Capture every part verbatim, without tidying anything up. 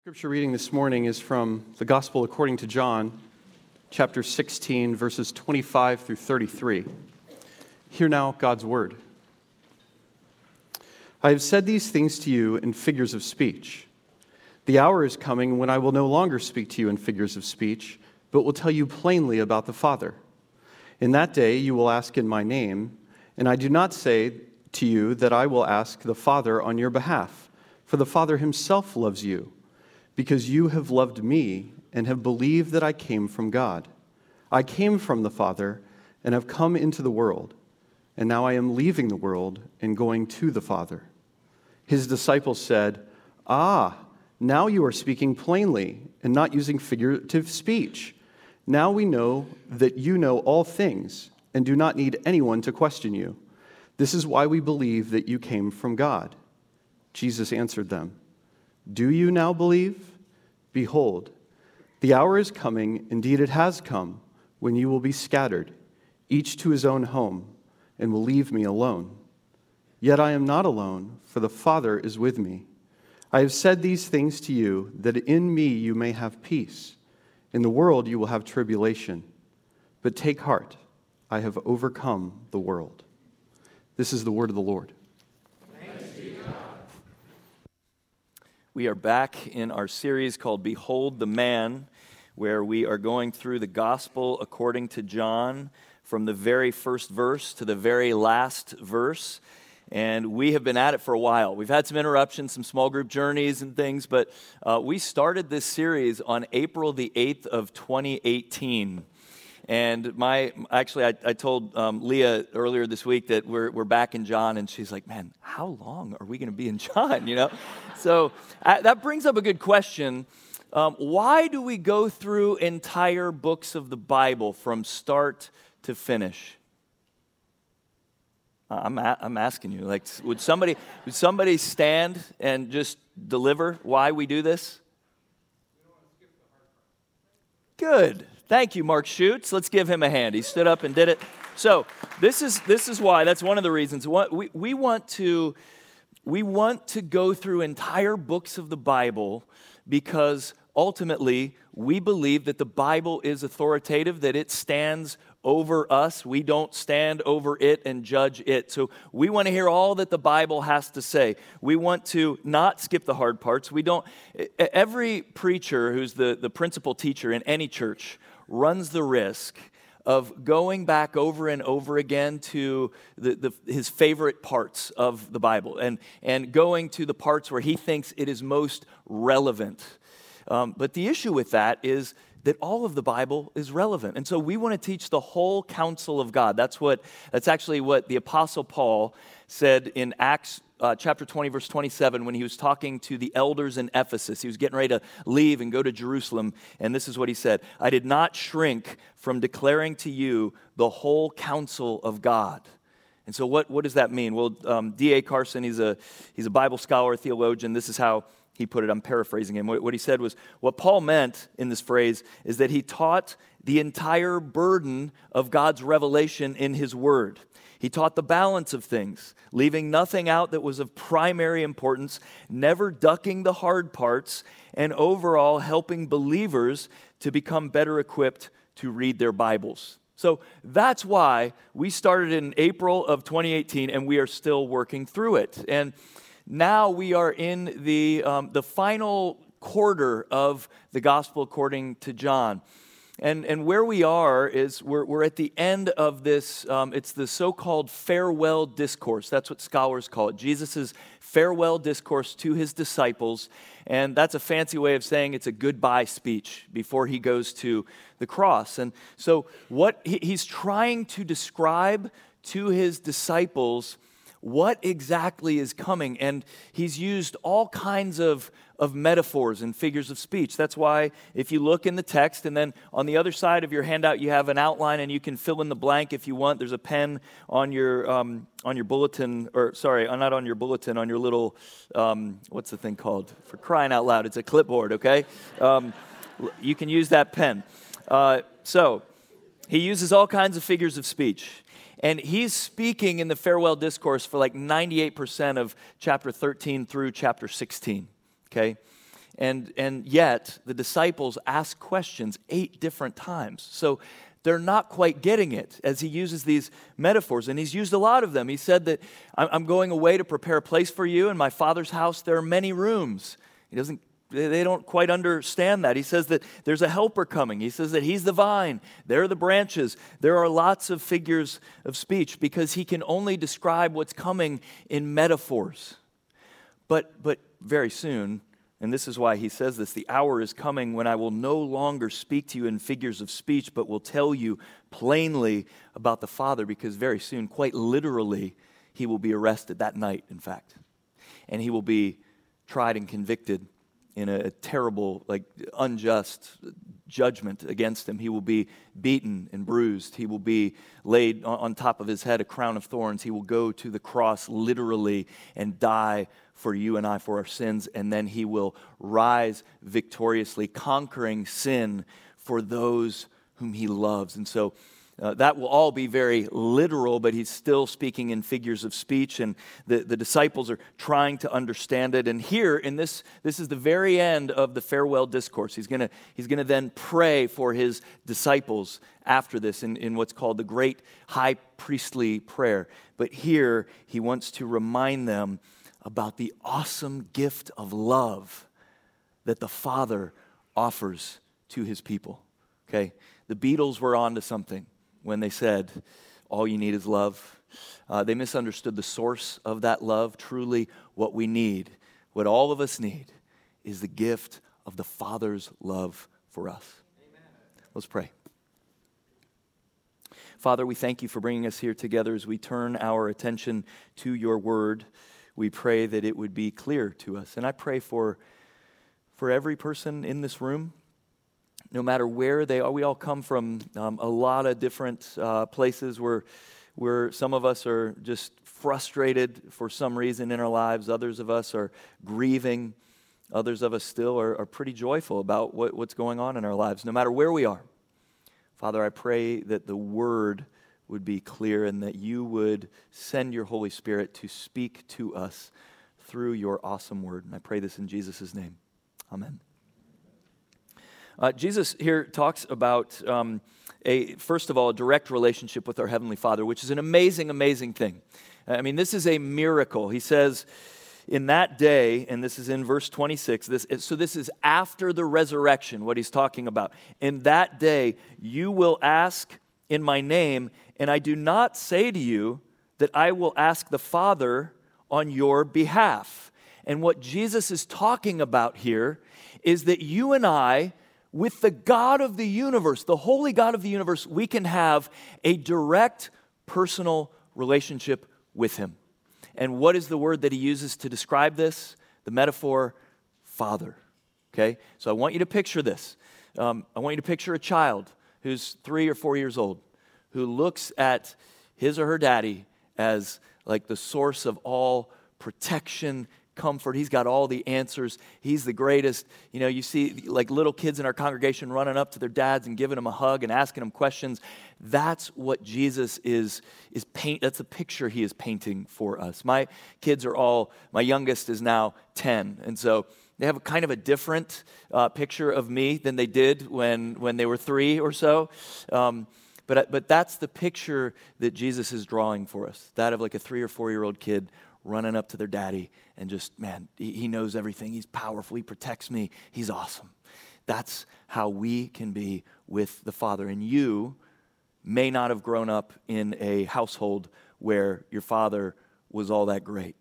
Scripture reading this morning is from the Gospel according to John, chapter sixteen, verses twenty-five through thirty-three. Hear now God's word. I have said these things to you in figures of speech. The hour is coming when I will no longer speak to you in figures of speech, but will tell you plainly about the Father. In that day you will ask in my name, and I do not say to you that I will ask the Father on your behalf, for the Father himself loves you, because you have loved me and have believed that I came from God. I came from the Father and have come into the world, and now I am leaving the world and going to the Father. His disciples said, Ah, now you are speaking plainly and not using figurative speech. Now we know that you know all things and do not need anyone to question you. This is why we believe that you came from God. Jesus answered them, Do you now believe? Behold, the hour is coming, indeed it has come, when you will be scattered, each to his own home, and will leave me alone. Yet I am not alone, for the Father is with me. I have said these things to you, that in me you may have peace. In the world you will have tribulation. But take heart, I have overcome the world. This is the word of the Lord. We are back in our series called Behold the Man, where we are going through the Gospel according to John from the very first verse to the very last verse. And we have been at it for a while. We've had some interruptions, some small group journeys and things, but uh, we started this series on April the eighth of twenty eighteen. And my, actually, I, I told um, Leah earlier this week that we're we're back in John, and she's like, "Man, how long are we going to be in John?" You know, so uh, that brings up a good question. Um, why do we go through entire books of the Bible from start to finish? Uh, I'm a, I'm asking you. Like, would somebody would somebody stand and just deliver why we do this? Good. Thank you, Mark Schutz. Let's give him a hand. He stood up and did it. So this is this is why. That's one of the reasons. We we want to we want to go through entire books of the Bible because ultimately we believe that the Bible is authoritative, that it stands over us. We don't stand over it and judge it. So we want to hear all that the Bible has to say. We want to not skip the hard parts. We don't. Every preacher who's the, the principal teacher in any church runs the risk of going back over and over again to the, the, his favorite parts of the Bible and, and going to the parts where he thinks it is most relevant. Um, but the issue with that is that all of the Bible is relevant. And so we want to teach the whole counsel of God. That's what that's actually what the Apostle Paul said in Acts uh, chapter twenty, verse twenty-seven, when he was talking to the elders in Ephesus. He was getting ready to leave and go to Jerusalem, and this is what he said: I did not shrink from declaring to you the whole counsel of God. And so what, what does that mean? Well, um, D A Carson, he's a, he's a Bible scholar, theologian. This is how he put it. I'm paraphrasing him. What he said was, what Paul meant in this phrase is that he taught the entire burden of God's revelation in his word. He taught the balance of things, leaving nothing out that was of primary importance, never ducking the hard parts, and overall helping believers to become better equipped to read their Bibles. So that's why we started in April of twenty eighteen, and we are still working through it. And now we are in the um, the final quarter of the Gospel according to John. And and where we are is we're, we're at the end of this, um, it's the so-called farewell discourse. That's what scholars call it, Jesus' farewell discourse to his disciples. And that's a fancy way of saying it's a goodbye speech before he goes to the cross. And so what he, he's trying to describe to his disciples what exactly is coming. And he's used all kinds of, of metaphors and figures of speech. That's why if you look in the text, and then on the other side of your handout, you have an outline, and you can fill in the blank if you want. There's a pen on your um, on your bulletin, or sorry, not on your bulletin, on your little, um, what's the thing called? For crying out loud, it's a clipboard, okay? Um, you can use that pen. Uh, so he uses all kinds of figures of speech. And he's speaking in the farewell discourse for like ninety-eight percent of chapter thirteen through chapter sixteen, okay? And, and yet, the disciples ask questions eight different times. So they're not quite getting it as he uses these metaphors. And he's used a lot of them. He said that, I'm going away to prepare a place for you. In my Father's house, there are many rooms. He doesn't, they don't quite understand that. He says that there's a helper coming. He says that he's the vine. They're the branches. There are lots of figures of speech because he can only describe what's coming in metaphors. But, but very soon, and this is why he says this, the hour is coming when I will no longer speak to you in figures of speech, but will tell you plainly about the Father, because very soon, quite literally, he will be arrested that night, in fact. And he will be tried and convicted in a terrible, like unjust judgment against him. He will be beaten and bruised. He will be laid on top of his head a crown of thorns. He will go to the cross literally and die for you and I, for our sins, and then he will rise victoriously, conquering sin for those whom he loves. And so uh, that will all be very literal, but he's still speaking in figures of speech, and the, the disciples are trying to understand it. And here, in this, this is the very end of the farewell discourse. He's gonna, he's gonna then pray for his disciples after this in, in what's called the great high priestly prayer. But here, he wants to remind them about the awesome gift of love that the Father offers to his people. Okay? The Beatles were onto something when they said, all you need is love. Uh, they misunderstood the source of that love. Truly, what we need, what all of us need, is the gift of the Father's love for us. Amen. Let's pray. Father, we thank you for bringing us here together as we turn our attention to your word. We pray that it would be clear to us. And I pray for, for every person in this room, no matter where they are. We all come from um, a lot of different uh, places where, where some of us are just frustrated for some reason in our lives. Others of us are grieving. Others of us still are, are pretty joyful about what, what's going on in our lives, no matter where we are. Father, I pray that the word would be clear and that you would send your Holy Spirit to speak to us through your awesome word. And I pray this in Jesus' name. Amen. Uh, Jesus here talks about, um, a first of all, a direct relationship with our Heavenly Father, which is an amazing, amazing thing. I mean, this is a miracle. He says, in that day, and this is in verse twenty-six, this, so this is after the resurrection, what he's talking about. In that day, you will ask in my name, and I do not say to you that I will ask the Father on your behalf. And what Jesus is talking about here is that you and I, with the God of the universe, the holy God of the universe, we can have a direct personal relationship with him. And what is the word that he uses to describe this? The metaphor, Father. Okay? So I want you to picture this. Um, I want you to picture a child who's three or four years old, who looks at his or her daddy as like the source of all protection, comfort. He's got all the answers. He's the greatest. You know, you see like little kids in our congregation running up to their dads and giving them a hug and asking them questions. That's what Jesus is, is paint. That's a picture he is painting for us. My kids are all, my youngest is now ten. And so they have a kind of a different uh, picture of me than they did when, when they were three or so. Um, but, but that's the picture that Jesus is drawing for us, that of like a three or four-year-old kid running up to their daddy and just, man, he, he knows everything. He's powerful. He protects me. He's awesome. That's how we can be with the Father. And you may not have grown up in a household where your father was all that great.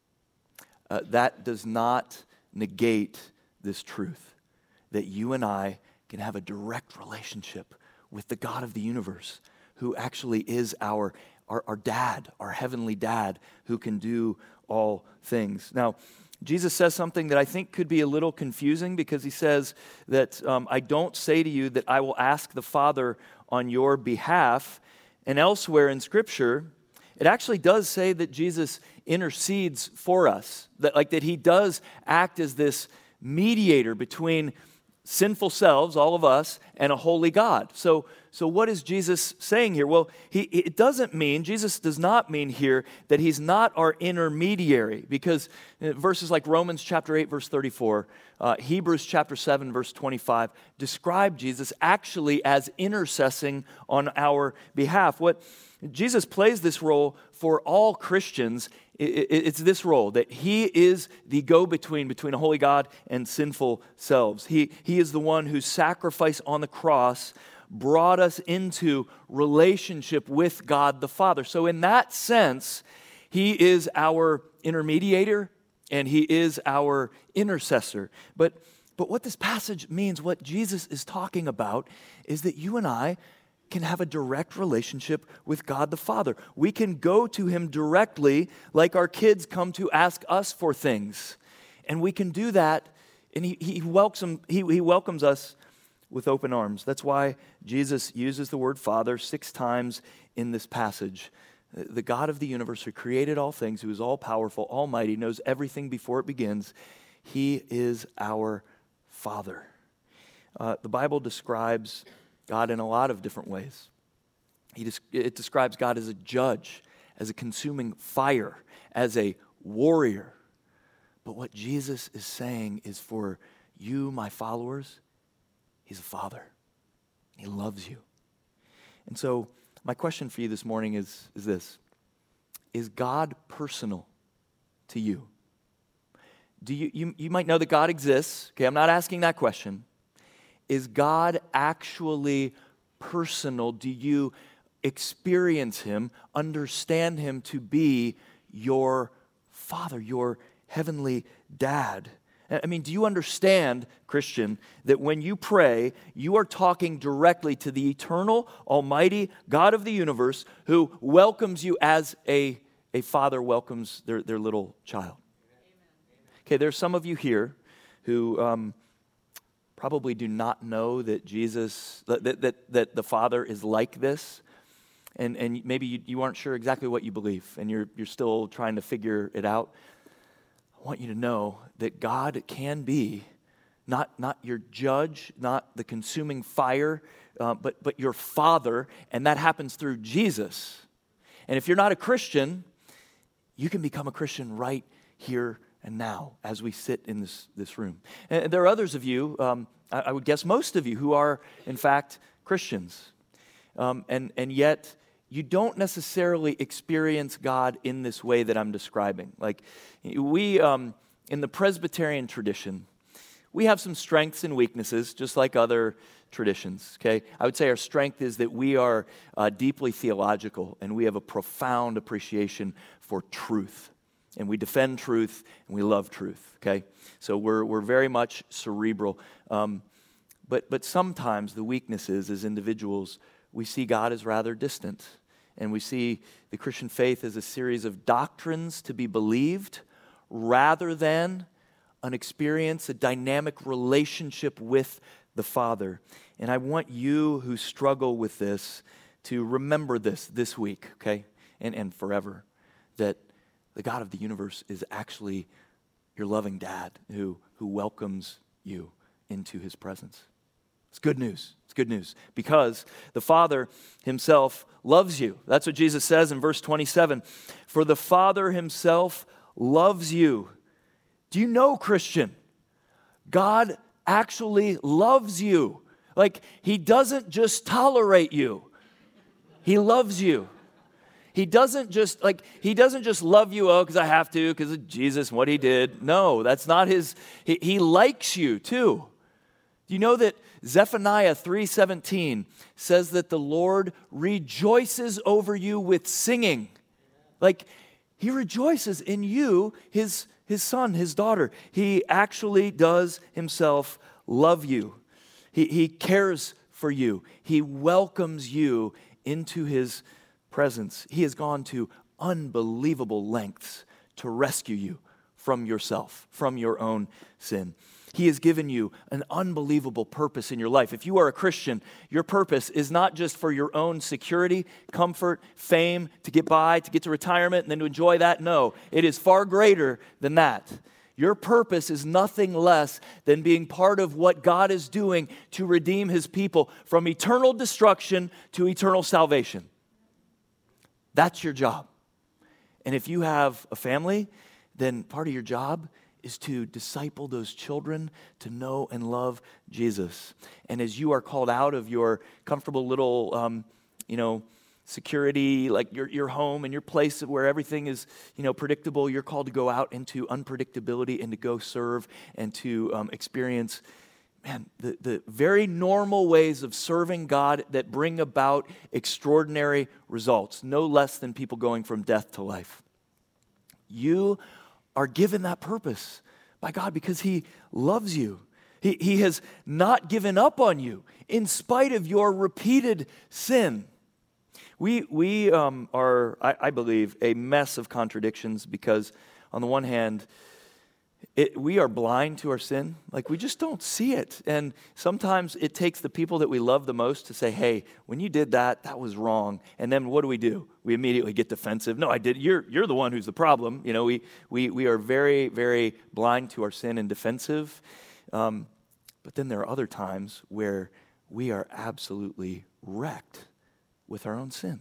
Uh, that does not negate this truth that you and I can have a direct relationship with the God of the universe, who actually is our, our, our dad, our heavenly dad, who can do all things. Now, Jesus says something that I think could be a little confusing, because he says that um, I don't say to you that I will ask the Father on your behalf. And elsewhere in Scripture, it actually does say that Jesus intercedes for us, that like that he does act as this mediator between sinful selves, all of us, and a holy God. So, so what is Jesus saying here? Well, he, it doesn't mean, Jesus does not mean here that he's not our intermediary, because verses like Romans chapter eight, verse thirty-four, uh, Hebrews chapter seven, verse twenty-five, describe Jesus actually as intercessing on our behalf. What Jesus plays this role for all Christians. It's this role, that he is the go-between between a holy God and sinful selves. He, he is the one whose sacrifice on the cross brought us into relationship with God the Father. So in that sense, he is our intermediator and he is our intercessor. But, but what this passage means, what Jesus is talking about, is that you and I can have a direct relationship with God the Father. We can go to him directly like our kids come to ask us for things. And we can do that, and he, he, welcomes, he, he welcomes us with open arms. That's why Jesus uses the word Father six times in this passage. The God of the universe who created all things, who is all-powerful, almighty, knows everything before it begins. He is our Father. Uh, the Bible describes God in a lot of different ways. He des- it describes God as a judge, as a consuming fire, as a warrior. But what Jesus is saying is, for you, my followers, he's a father. He loves you. And so my question for you this morning is, is this. Is God personal to you? Do you, you, you might know that God exists. Okay, I'm not asking that question. Is God actually personal? Do you experience him, understand him to be your Father, your heavenly dad? I mean, do you understand, Christian, that when you pray, you are talking directly to the eternal, almighty God of the universe who welcomes you as a, a father welcomes their, their little child? Okay, there's some of you here who um, probably do not know that Jesus, that, that, that the Father is like this. And, and maybe you, you aren't sure exactly what you believe, and you're, you're still trying to figure it out. I want you to know that God can be not, not your judge, not the consuming fire, uh, but, but your Father, and that happens through Jesus. And if you're not a Christian, you can become a Christian right here and now as we sit in this, this room. And there are others of you, um, I, I would guess most of you, who are, in fact, Christians. Um, and, and yet, you don't necessarily experience God in this way that I'm describing. Like, we, um, in the Presbyterian tradition, we have some strengths and weaknesses, just like other traditions, okay? I would say our strength is that we are uh, deeply theological, and we have a profound appreciation for truth. And we defend truth, and we love truth, okay? So we're we're very much cerebral. Um, but, but sometimes the weakness is, as individuals, we see God as rather distant. And we see the Christian faith as a series of doctrines to be believed rather than an experience, a dynamic relationship with the Father. And I want you who struggle with this to remember this this week, okay, and, and forever, that the God of the universe is actually your loving dad who, who welcomes you into his presence. It's good news. It's good news because the Father himself loves you. That's what Jesus says in verse twenty-seven. For the Father himself loves you. Do you know, Christian, God actually loves you. Like, he doesn't just tolerate you. He loves you. He doesn't just, like, he doesn't just love you, oh, because I have to, because of Jesus and what he did. No, that's not his, he, he likes you too. Do you know that Zephaniah three seventeen says that the Lord rejoices over you with singing? Like, he rejoices in you, his, his son, his daughter. He actually does himself love you. He, he cares for you. He welcomes you into his presence. He has gone to unbelievable lengths to rescue you from yourself, from your own sin. He has given you an unbelievable purpose in your life. If you are a Christian, your purpose is not just for your own security, comfort, fame, to get by, to get to retirement, and then to enjoy that. No, it is far greater than that. Your purpose is nothing less than being part of what God is doing to redeem his people from eternal destruction to eternal salvation. That's your job. And if you have a family, then part of your job is to disciple those children to know and love Jesus. And as you are called out of your comfortable little, um, you know, security, like your, your home and your place where everything is, you know, predictable, you're called to go out into unpredictability and to go serve and to um, experience, man, the, the very normal ways of serving God that bring about extraordinary results, no less than people going from death to life. You are given that purpose by God because he loves you. He, he has not given up on you in spite of your repeated sin. We, we um, are, I, I believe, a mess of contradictions because on the one hand, It, we are blind to our sin. Like, we just don't see it. And sometimes it takes the people that we love the most to say, hey, when you did that, that was wrong. And then what do we do? We immediately get defensive. No, I did. You're, you're the one who's the problem. You know, we, we, we are very, very blind to our sin and defensive. Um, but then there are other times where we are absolutely wrecked with our own sin.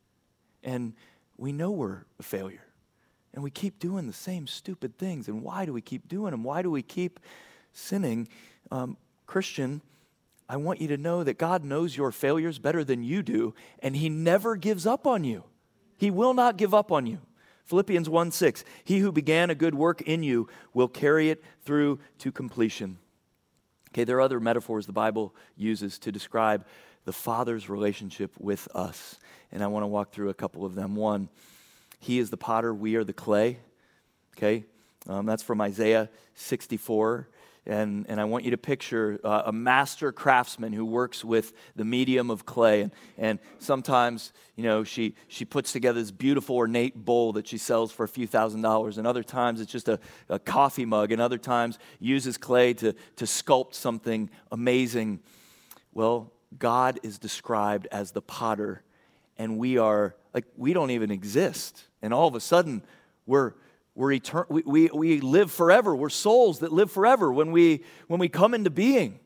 And we know we're a failure. And we keep doing the same stupid things. And why do we keep doing them? Why do we keep sinning? Um, Christian, I want you to know that God knows your failures better than you do, and he never gives up on you. He will not give up on you. Philippians one six, he who began a good work in you will carry it through to completion. Okay, there are other metaphors the Bible uses to describe the Father's relationship with us. And I want to walk through a couple of them. One, he is the potter, we are the clay, okay? Um, that's from Isaiah sixty-four, and, and I want you to picture uh, a master craftsman who works with the medium of clay, and, and sometimes, you know, she, she puts together this beautiful ornate bowl that she sells for a few thousand dollars, and other times it's just a, a coffee mug, and other times uses clay to, to sculpt something amazing. Well, God is described as the potter, and we are, like, we don't even exist. And all of a sudden, we're we're etern- we, we we live forever. We're souls that live forever when we when we come into being.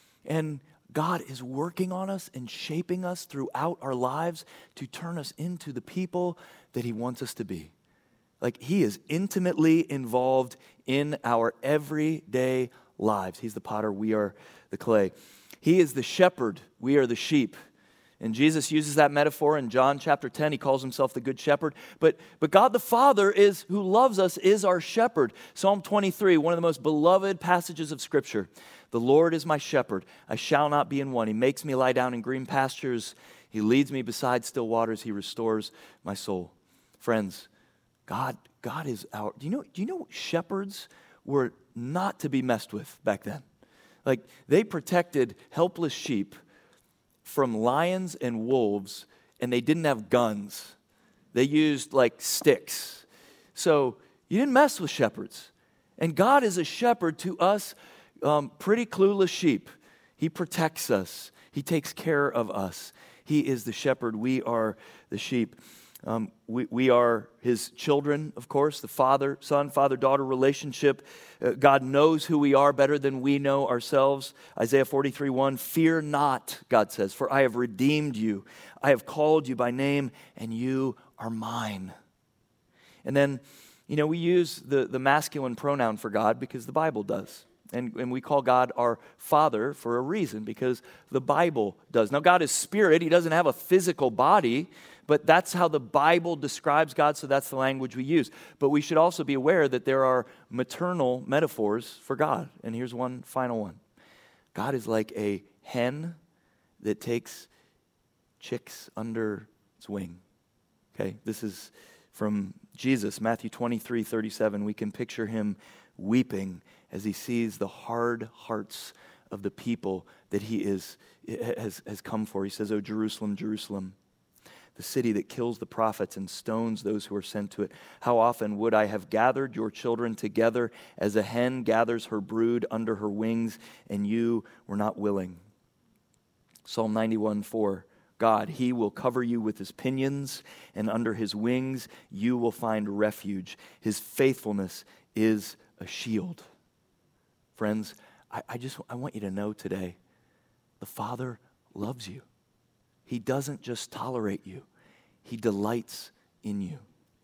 And God is working on us and shaping us throughout our lives to turn us into the people that he wants us to be. Like, he is intimately involved in our everyday lives. He's the potter, we are the clay. He is the shepherd, we are the sheep. And Jesus uses that metaphor in John chapter ten. He calls himself the good shepherd. But, but God the Father is who loves us is our shepherd. Psalm twenty-three, one of the most beloved passages of Scripture. The Lord is my shepherd. I shall not be in want. He makes me lie down in green pastures. He leads me beside still waters. He restores my soul. Friends, God, God is our, do you know, do you know shepherds were not to be messed with back then? Like, they protected helpless sheep from lions and wolves, and they didn't have guns. They used like sticks. So you didn't mess with shepherds. And God is a shepherd to us, um, pretty clueless sheep. He protects us. He takes care of us. He is the shepherd. We are the sheep. Um, we, we are his children, of course, the father, son, father-daughter relationship. Uh, God knows who we are better than we know ourselves. Isaiah forty-three one, fear not, God says, for I have redeemed you. I have called you by name, and you are mine. And then, you know, we use the, the masculine pronoun for God because the Bible does. And, and we call God our Father for a reason, because the Bible does. Now, God is spirit. He doesn't have a physical body, but that's how the Bible describes God, so that's the language we use. But we should also be aware that there are maternal metaphors for God. And here's one final one. God is like a hen that takes chicks under its wing. Okay, this is from Jesus, Matthew twenty-three thirty-seven. We can picture him weeping as he sees the hard hearts of the people that he is has, has come for. He says, "O Jerusalem, Jerusalem, the city that kills the prophets and stones those who are sent to it. How often would I have gathered your children together as a hen gathers her brood under her wings, and you were not willing." Psalm ninety-one four, God, he will cover you with his pinions, and under his wings you will find refuge. His faithfulness is a shield. Friends, I, I just I want you to know today, the Father loves you. He doesn't just tolerate you. He delights in you.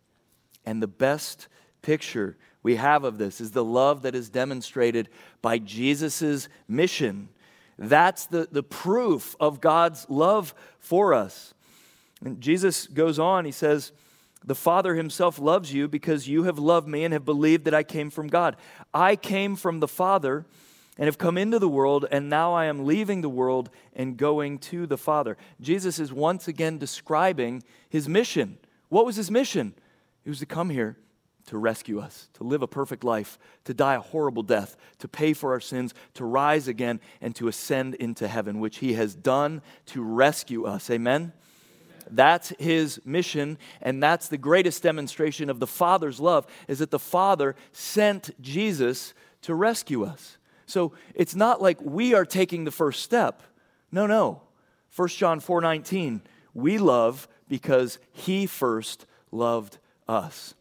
And the best picture we have of this is the love that is demonstrated by Jesus' mission. That's the, the proof of God's love for us. And Jesus goes on, he says, the Father himself loves you because you have loved me and have believed that I came from God. I came from the Father and have come into the world, and now I am leaving the world and going to the Father. Jesus is once again describing his mission. What was his mission? He was to come here to rescue us, to live a perfect life, to die a horrible death, to pay for our sins, to rise again, and to ascend into heaven, which he has done to rescue us. Amen? That's his mission, and that's the greatest demonstration of the Father's love, is that the Father sent Jesus to rescue us. So it's not like we are taking the first step. No, no. First John four nineteen, we love because he first loved us.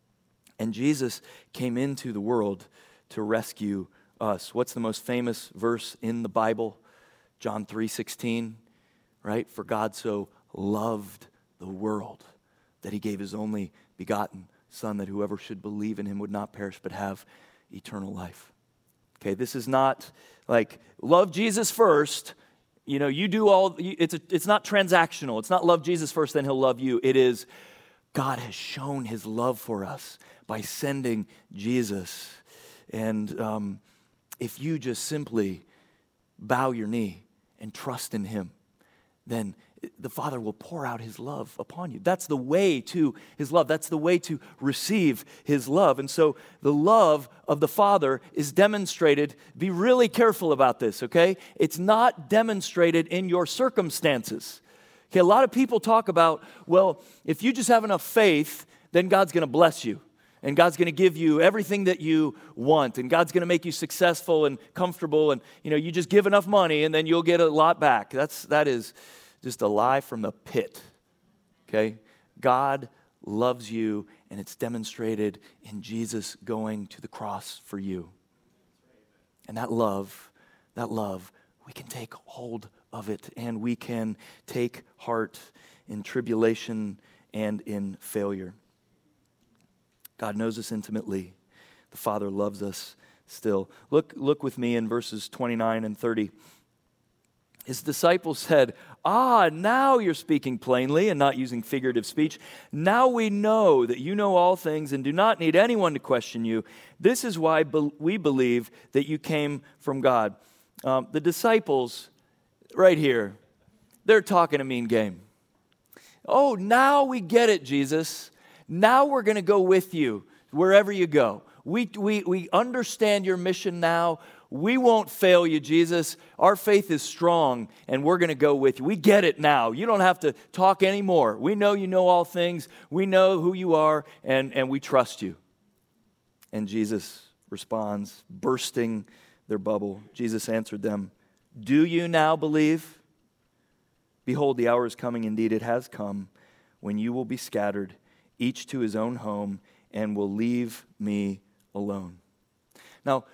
And Jesus came into the world to rescue us. What's the most famous verse in the Bible? John three sixteen, right? For God so loved the world that he gave his only begotten Son, that whoever should believe in him would not perish but have eternal life. Okay, this is not like love Jesus first. You know, you do all, it's, a, it's not transactional. It's not love Jesus first, then he'll love you. It is God has shown his love for us by sending Jesus. And um, if you just simply bow your knee and trust in him, then the Father will pour out his love upon you. That's the way to his love. That's the way to receive his love. And so the love of the Father is demonstrated. Be really careful about this, okay? It's not demonstrated in your circumstances. Okay, a lot of people talk about, well, if you just have enough faith, then God's going to bless you. And God's going to give you everything that you want. And God's going to make you successful and comfortable. And, you know, you just give enough money and then you'll get a lot back. That's, that is just a lie from the pit, okay? God loves you, and it's demonstrated in Jesus going to the cross for you. And that love, that love, we can take hold of it, and we can take heart in tribulation and in failure. God knows us intimately. The Father loves us still. Look, look with me in verses twenty-nine and thirty. His disciples said, ah, now you're speaking plainly and not using figurative speech. Now we know that you know all things and do not need anyone to question you. This is why be- we believe that you came from God. Um, the disciples, right here, they're talking a mean game. Oh, now we get it, Jesus. Now we're going to go with you wherever you go. We, we, we understand your mission now. We won't fail you, Jesus. Our faith is strong, and we're going to go with you. We get it now. You don't have to talk anymore. We know you know all things. We know who you are, and, and we trust you. And Jesus responds, bursting their bubble. Jesus answered them, do you now believe? Behold, the hour is coming, indeed it has come, when you will be scattered, each to his own home, and will leave me alone. Now,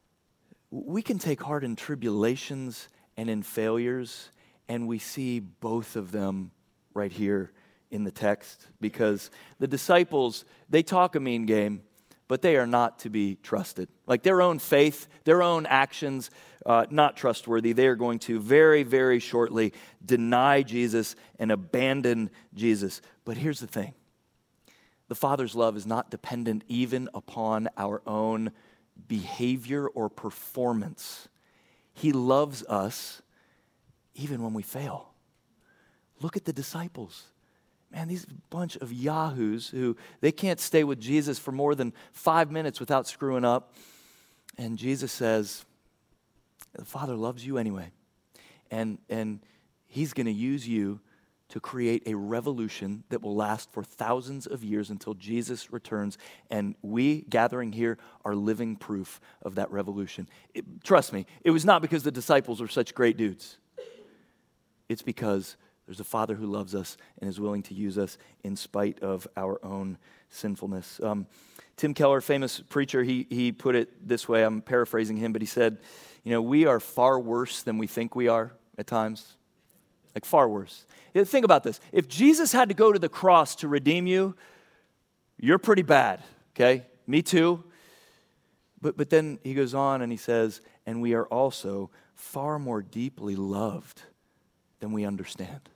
we can take heart in tribulations and in failures, and we see both of them right here in the text, because the disciples, they talk a mean game, but they are not to be trusted. Like their own faith, their own actions, uh, not trustworthy. They are going to very, very shortly deny Jesus and abandon Jesus. But here's the thing. The Father's love is not dependent even upon our own behavior or performance. He loves us even when we fail. Look at the disciples. Man, these bunch of yahoos who, they can't stay with Jesus for more than five minutes without screwing up. And Jesus says, the Father loves you anyway. And, and he's going to use you to create a revolution that will last for thousands of years until Jesus returns. And we, gathering here, are living proof of that revolution. It, trust me, it was not because the disciples were such great dudes. It's because There's a Father who loves us and is willing to use us in spite of our own sinfulness. Um, Tim Keller, famous preacher, he, he put it this way. I'm paraphrasing him, but he said, you know, we are far worse than we think we are at times. Like far worse. Yeah, think about this. If Jesus had to go to the cross to redeem you, you're pretty bad, okay? Me too. But, but then he goes on and he says, and we are also far more deeply loved than we understand,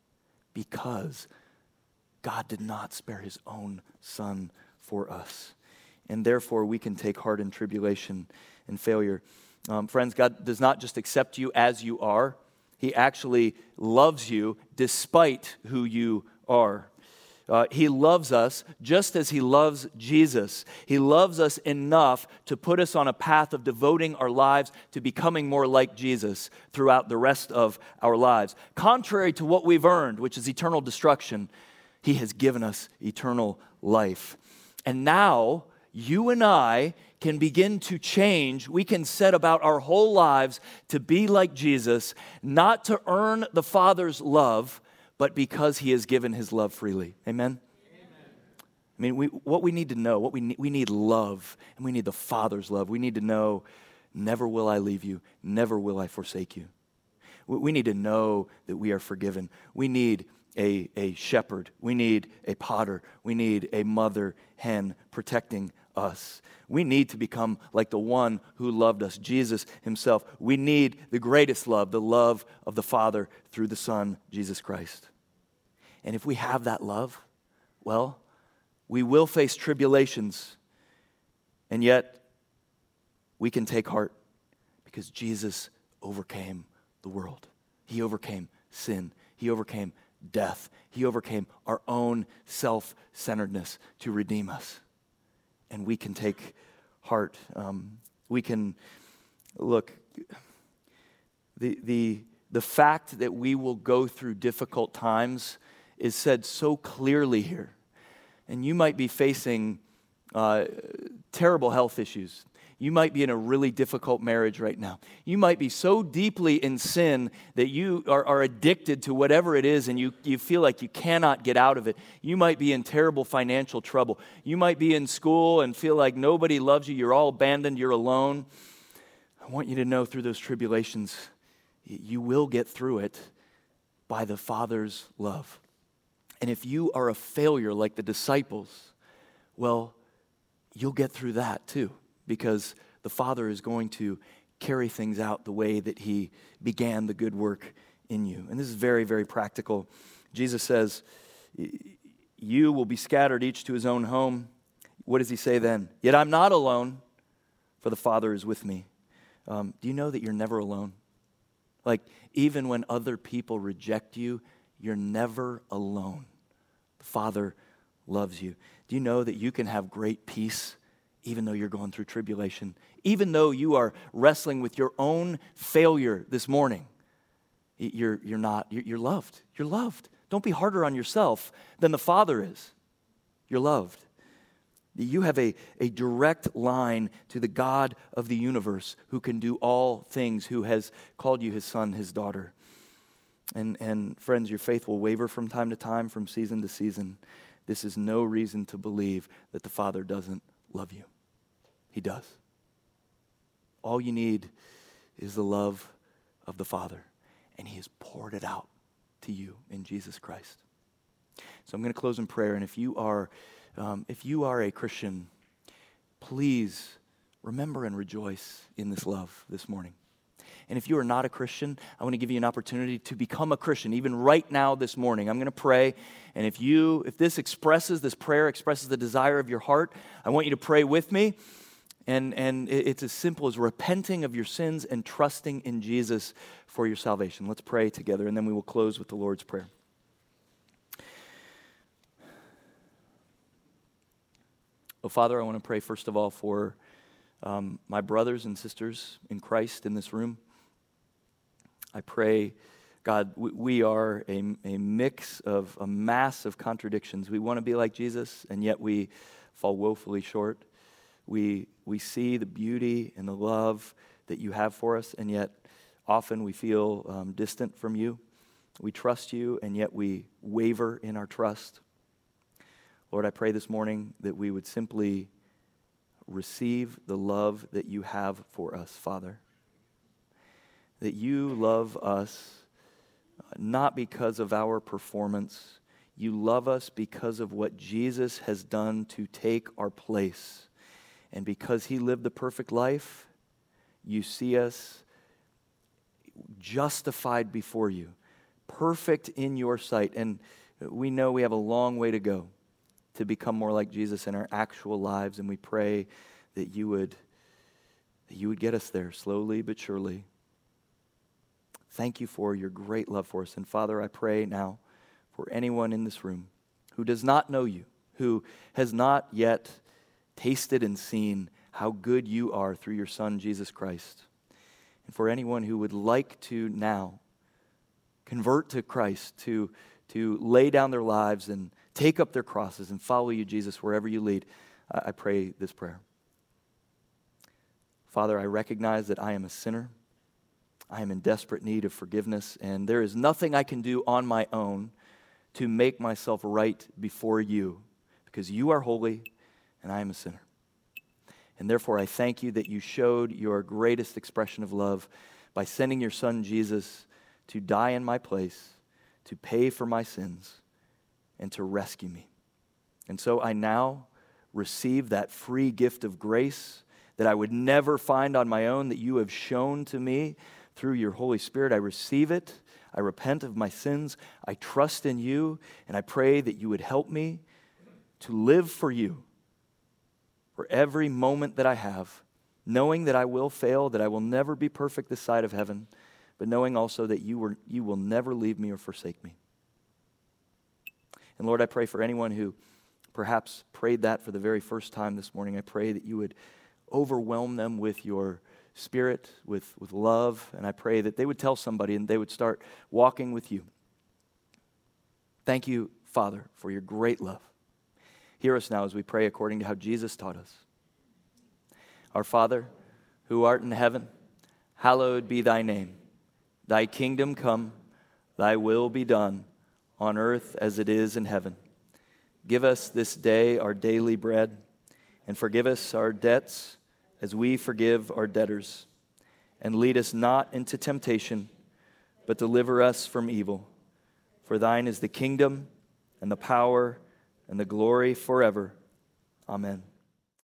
because God did not spare his own son for us. And therefore, we can take heart in tribulation and failure. Um, friends, God does not just accept you as you are. He actually loves you despite who you are. Uh, he loves us just as he loves Jesus. He loves us enough to put us on a path of devoting our lives to becoming more like Jesus throughout the rest of our lives. Contrary to what we've earned, which is eternal destruction, he has given us eternal life. And now, you and I can begin to change. We can set about our whole lives to be like Jesus, not to earn the Father's love, but because he has given his love freely. Amen? Amen. I mean, we, what we need to know, what we need, we need love, and we need the Father's love. We need to know, never will I leave you, never will I forsake you. We, we need to know that we are forgiven. We need a, a shepherd. We need a potter. We need a mother hen protecting us. We need to become like the one who loved us, Jesus himself. We need the greatest love, the love of the Father through the Son, Jesus Christ. And if we have that love, well, we will face tribulations, and yet we can take heart because Jesus overcame the world. He overcame sin. He overcame death. He overcame our own self-centeredness to redeem us. And we can take heart. Um, we can, look, the, the, the fact that we will go through difficult times is said so clearly here. And you might be facing uh, terrible health issues. You might be in a really difficult marriage right now. You might be so deeply in sin that you are, are addicted to whatever it is and you, you feel like you cannot get out of it. You might be in terrible financial trouble. You might be in school and feel like nobody loves you. You're all abandoned. You're alone. I want you to know through those tribulations, you will get through it by the Father's love. And if you are a failure like the disciples, well, you'll get through that too, because the Father is going to carry things out the way that he began the good work in you. And this is very, very practical. Jesus says, you will be scattered each to his own home. What does he say then? Yet I'm not alone, for the Father is with me. Um, do you know that you're never alone? Like, even when other people reject you, you're never alone. The Father loves you. Do you know that you can have great peace even though you're going through tribulation? Even though you are wrestling with your own failure this morning, you're, you're not, you're, you're loved. You're loved. Don't be harder on yourself than the Father is. You're loved. You have a, a direct line to the God of the universe who can do all things, who has called you his son, his daughter. And, and friends, your faith will waver from time to time, from season to season. This is no reason to believe that the Father doesn't love you. He does. All you need is the love of the Father, and he has poured it out to you in Jesus Christ. So I'm going to close in prayer, and if you are um, if you are a Christian, please remember and rejoice in this love this morning. And if you are not a Christian, I want to give you an opportunity to become a Christian, even right now this morning. I'm going to pray, and if you, if this expresses, this prayer expresses the desire of your heart, I want you to pray with me. And, and it's as simple as repenting of your sins and trusting in Jesus for your salvation. Let's pray together, and then we will close with the Lord's Prayer. Oh, Father, I want to pray first of all for um, my brothers and sisters in Christ in this room. I pray, God, we, we are a, a mix of a mass of contradictions. We want to be like Jesus, and yet we fall woefully short. We we see the beauty and the love that you have for us, and yet often we feel um, distant from you. We trust you, and yet we waver in our trust. Lord, I pray this morning that we would simply receive the love that you have for us, Father. That you love us not because of our performance. You love us because of what Jesus has done to take our place. And because he lived the perfect life, you see us justified before you, perfect in your sight. And we know we have a long way to go to become more like Jesus in our actual lives. And we pray that you would, that you would get us there slowly but surely. Thank you for your great love for us. And Father, I pray now for anyone in this room who does not know you, who has not yet tasted and seen how good you are through your Son, Jesus Christ. And for anyone who would like to now convert to Christ, to, to lay down their lives and take up their crosses and follow you, Jesus, wherever you lead, I, I pray this prayer. Father, I recognize that I am a sinner. I am in desperate need of forgiveness, and there is nothing I can do on my own to make myself right before you, because you are holy and I am a sinner. And therefore, I thank you that you showed your greatest expression of love by sending your Son, Jesus, to die in my place, to pay for my sins, and to rescue me. And so I now receive that free gift of grace that I would never find on my own, that you have shown to me through your Holy Spirit. I receive it. I repent of my sins. I trust in you, and I pray that you would help me to live for you for every moment that I have, knowing that I will fail, that I will never be perfect this side of heaven, but knowing also that you, were, you will never leave me or forsake me. And Lord, I pray for anyone who perhaps prayed that for the very first time this morning. I pray that you would overwhelm them with your Spirit, with, with love, and I pray that they would tell somebody and they would start walking with you. Thank you, Father, for your great love. Hear us now as we pray according to how Jesus taught us. Our Father, who art in heaven, hallowed be thy name. Thy kingdom come, thy will be done, on earth as it is in heaven. Give us this day our daily bread, and forgive us our debts as we forgive our debtors. And lead us not into temptation, but deliver us from evil. For thine is the kingdom, and the power, and the glory forever. Amen.